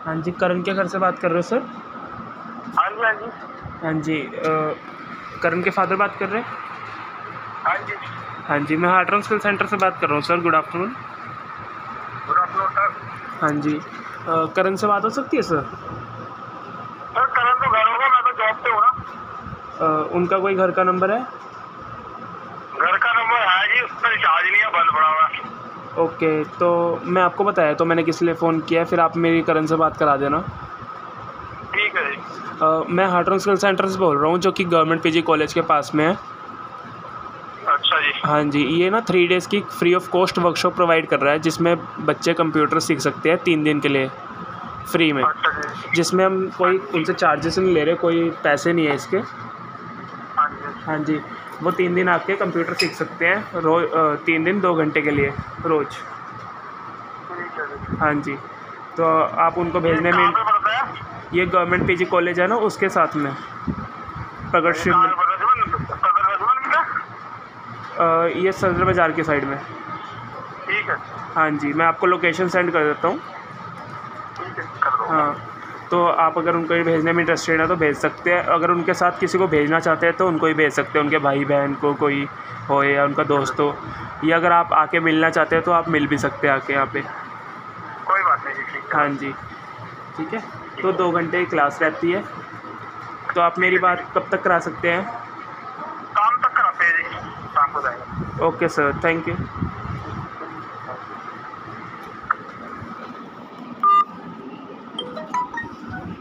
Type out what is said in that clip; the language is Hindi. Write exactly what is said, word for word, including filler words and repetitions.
हाँ जी, करण के घर से बात कर रहे हो सर? हाँ जी हाँ जी हाँ जी, अ, करण के फादर बात कर रहे हैं? हाँ जी हाँ जी, मैं हार्ट स्किल सेंटर से बात कर रहा हूँ sir. Good afternoon. Good afternoon sir. हाँ जी, अ, करण से बात हो सकती है सर? सर करण तो घर होगा, मैं तो जॉब पे हूँ ना। अ, उनका कोई घर का नंबर है? घर का नंबर है जी, उसमें रिचार्ज नहीं है, बंद पड़ा हुआ है। ओके, तो मैं आपको बताया तो मैंने किस लिए फ़ोन किया है, फिर आप मेरी करण से बात करा देना। ठीक है जी। अ, मैं हार्ट स्किल सेंटर से बोल रहा हूँ, जो कि गवर्नमेंट पीजी कॉलेज के पास में है। अच्छा जी। हाँ जी, ये ना थ्री डेज़ की free of cost workshop provide कर रहा है, जिसमें बच्चे कंप्यूटर सीख सकते हैं तीन दिन के लिए फ्री में। अच्छा जी। जिसमें हम कोई उनसे चार्जेस नहीं ले रहे, कोई पैसे नहीं है इसके। हाँ जी हाँ जी, वो तीन दिन आके कंप्यूटर सीख सकते हैं रोज़, तीन दिन दो घंटे के लिए रोज़। ठीक है जी। हाँ जी, तो आप उनको ये भेजने कहाँ में, पे पड़ता है? ये गवर्नमेंट पीजी कॉलेज है ना, उसके साथ में प्रगट ये शिव कहाँ में। पे पड़ता है? सदर सदर रजमन में? अ, ये सदर बाज़ार की साइड में। ठीक है हाँ जी, मैं आपको लोकेशन सेंड कर देता हूँ। ठीक है, कर दो। हाँ, तो आप अगर उनको ये भेजने में इंटरेस्टेड है तो भेज सकते हैं। अगर उनके साथ किसी को भेजना चाहते हैं तो उनको ही भेज सकते हैं, उनके भाई बहन को कोई हो या उनका दोस्त हो, या अगर आप आके मिलना चाहते हैं तो आप मिल भी सकते हैं आके यहाँ पे। कोई बात नहीं जी, ठीक है। हाँ जी, ठीक है। तो दो घंटे की क्लास रहती है, तो आप मेरी बात कब तक करा सकते हैं? शाम तक कराते हैं जी, शाम को जाएगा। Okay sir, thank you.